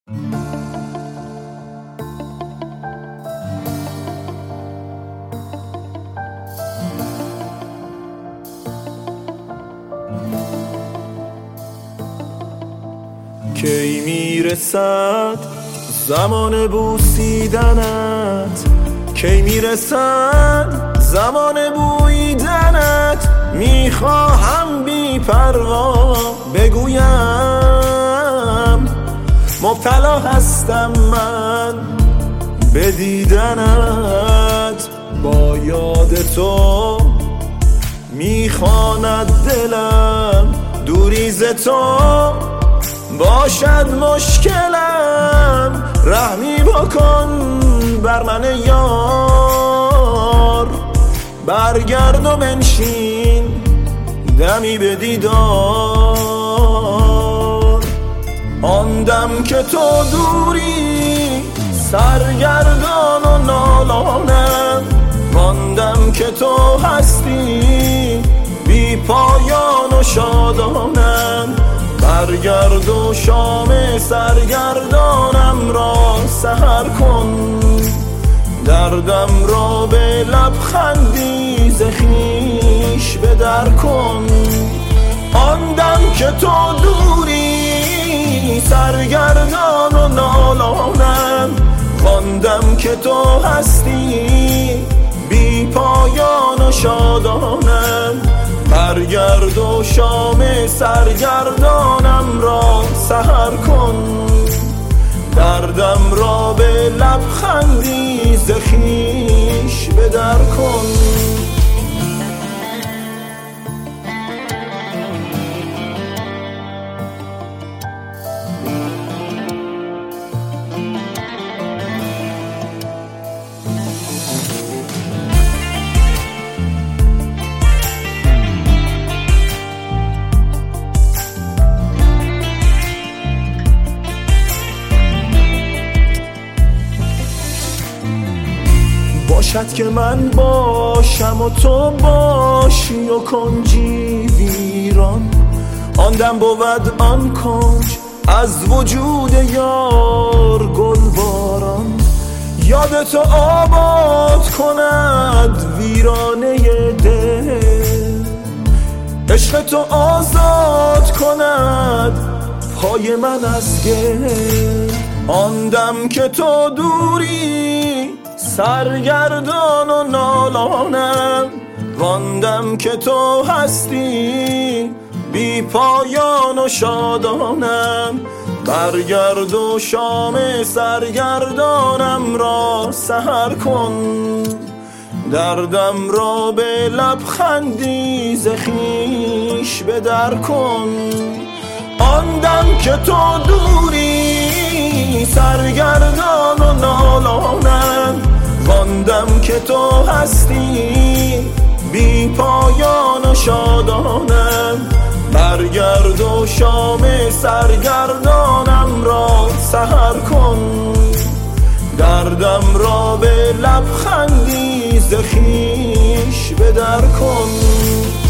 کی میرسد زمان بوسیدنت، کی میرسد زمان بویدنت. میخواهم بی پروا بگویم مبتلا هستم من به دیدنت. با یاد تو میخواند دلم، دوری ز تو باشد مشکلم. رحمی بکن بر من یار، برگرد و بنشین دمی به دیدار. آن دم که تو دوری سرگردان و نالانم، آن دم که تو هستی بی پایان و شادانم. برگرد و شام سرگردانم را سحر کن، دردم را به لبخندی ز خویش به در کن. آن دم که تو دوری سرگردان و نالانم، آن دم که تو هستی بی پایان و شادانم. برگرد و شام سرگردانم را سحر کن، دردم را به لبخندی ز خویش به در کن. باشد که من باشم و تو باشی و کنجی ویران. آن دم بود آن کنج از وجود یار گلباران. یاد تو آباد کند ویرانه دل، عشق تو آزاد کند پای من از گل. آن دم که تو دوری سرگردان و نالانم، واندم که تو هستی بی پایان و شادانم. برگرد و شام سرگردانم را سحر کن، دردم را به لبخندی ز خویش به در کن. آن دم که تو دوری سرگردان و نالانم، وان دم که تو هستی بی پایان و شادانم. برگرد و شام سرگردانم را سحر کن، دردم را به لبخندی ز خویش به در کن.